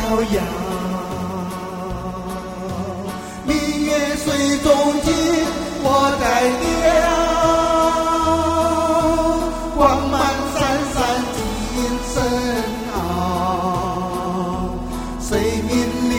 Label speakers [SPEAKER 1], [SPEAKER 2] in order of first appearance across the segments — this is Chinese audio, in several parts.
[SPEAKER 1] 遥。明月水中尽，我在了，光芒闪闪金身傲，谁明了？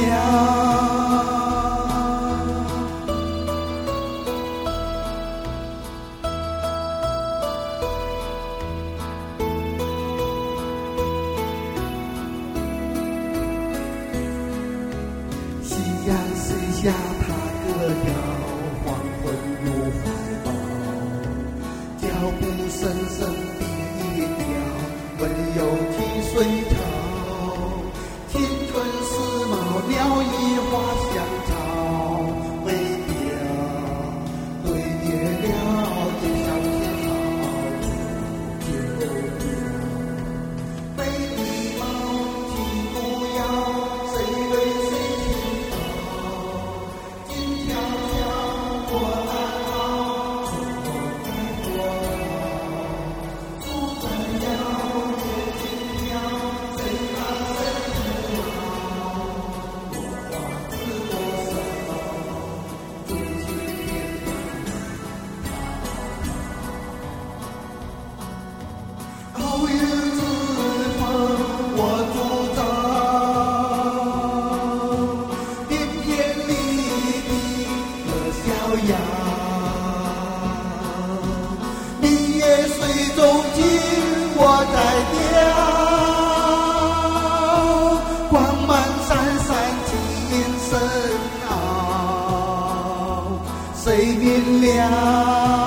[SPEAKER 1] 夕阳西下，他歌谣，黄昏入怀抱，脚步深深地调，温柔听水潮，青春时髦，鸟语花香草，微调对叠了一小片好，就美丽貌情不要，谁为谁倾倒，静悄悄我安好，我住在遥远轻飘，谁爱谁不好，我花知多少，追寻天堂。偶遇之风我主张，翩翩丽丽乐逍遥。明月水中尽，我在了，光芒闪闪金身傲，谁明了？